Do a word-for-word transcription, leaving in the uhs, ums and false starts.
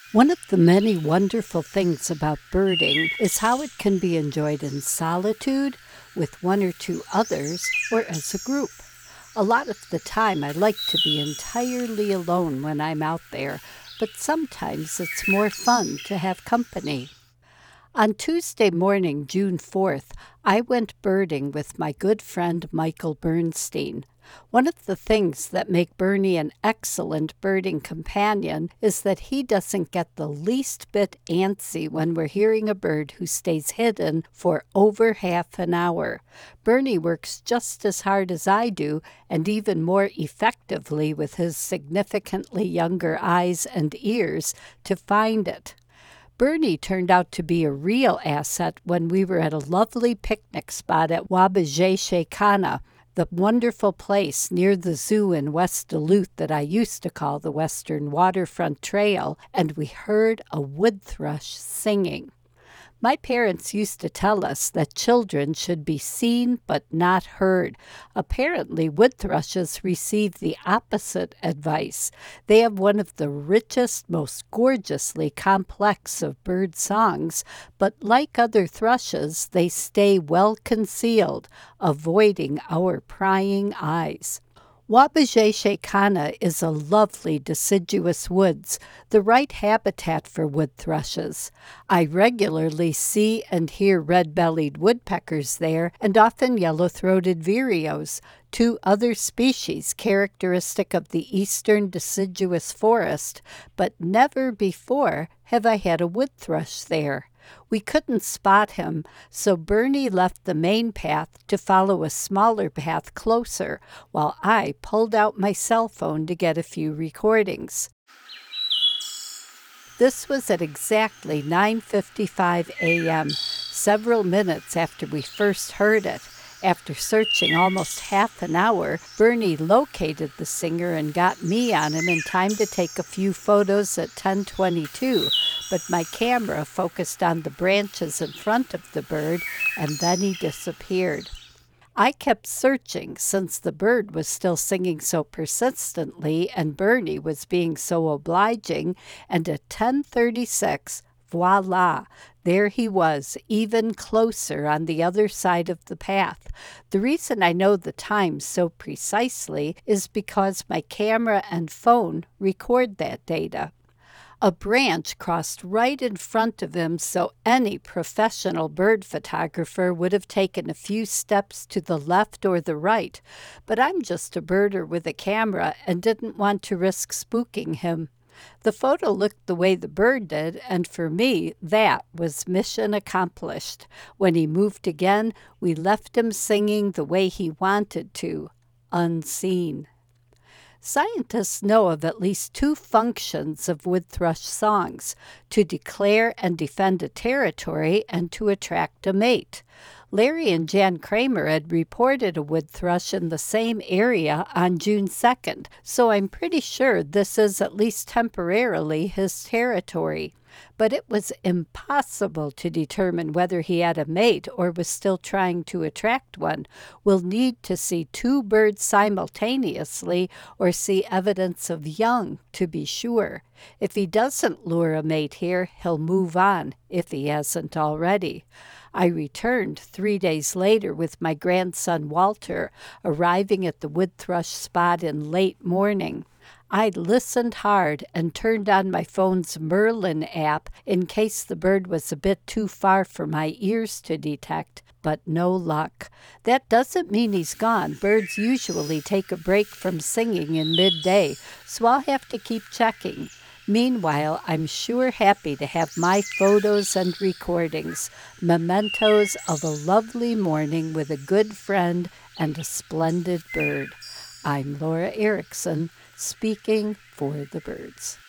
One of the many wonderful things about birding is how it can be enjoyed in solitude, with one or two others, or as a group. A lot of the time, I like to be entirely alone when I'm out there, but sometimes it's more fun to have company. On Tuesday morning, June fourth, I went birding with my good friend Michael Bernstein. One of the things that make Bernie an excellent birding companion is that he doesn't get the least bit antsy when we're hearing a bird who stays hidden for over half an hour. Bernie works just as hard as I do, and even more effectively with his significantly younger eyes and ears, to find it. Bernie turned out to be a real asset when we were at a lovely picnic spot at Wabasha Kana, the wonderful place near the zoo in West Duluth that I used to call the Western Waterfront Trail, and we heard a wood thrush singing. My parents used to tell us that children should be seen but not heard. Apparently, wood thrushes receive the opposite advice. They have one of the richest, most gorgeously complex of bird songs, but like other thrushes, they stay well concealed, avoiding our prying eyes. Wabasha Kana is a lovely deciduous woods, the right habitat for wood thrushes. I regularly see and hear red-bellied woodpeckers there, and often yellow-throated vireos, two other species characteristic of the eastern deciduous forest, but never before have I had a wood thrush there. We couldn't spot him, so Bernie left the main path to follow a smaller path closer, while I pulled out my cell phone to get a few recordings. This was at exactly nine fifty-five a.m., several minutes after we first heard it. After searching almost half an hour, Bernie located the singer and got me on him in time to take a few photos at ten twenty-two, but my camera focused on the branches in front of the bird, and then he disappeared. I kept searching since the bird was still singing so persistently and Bernie was being so obliging, and at ten thirty-six, voila, there he was, even closer on the other side of the path. The reason I know the time so precisely is because my camera and phone record that data. A branch crossed right in front of him, so any professional bird photographer would have taken a few steps to the left or the right, but I'm just a birder with a camera and didn't want to risk spooking him. The photo looked the way the bird did, and for me, that was mission accomplished. When he moved again, we left him singing the way he wanted to, unseen. Scientists know of at least two functions of wood thrush songs: to declare and defend a territory and to attract a mate. Larry and Jan Kramer had reported a wood thrush in the same area on June second, so I'm pretty sure this is at least temporarily his territory. But it was impossible to determine whether he had a mate or was still trying to attract one. We'll need to see two birds simultaneously or see evidence of young to be sure. If he doesn't lure a mate here, he'll move on, if he hasn't already. I returned three days later with my grandson Walter, arriving at the wood thrush spot in late morning. I listened hard and turned on my phone's Merlin app in case the bird was a bit too far for my ears to detect, but no luck. That doesn't mean he's gone. Birds usually take a break from singing in midday, so I'll have to keep checking. Meanwhile, I'm sure happy to have my photos and recordings, mementos of a lovely morning with a good friend and a splendid bird. I'm Laura Erickson, speaking for the birds.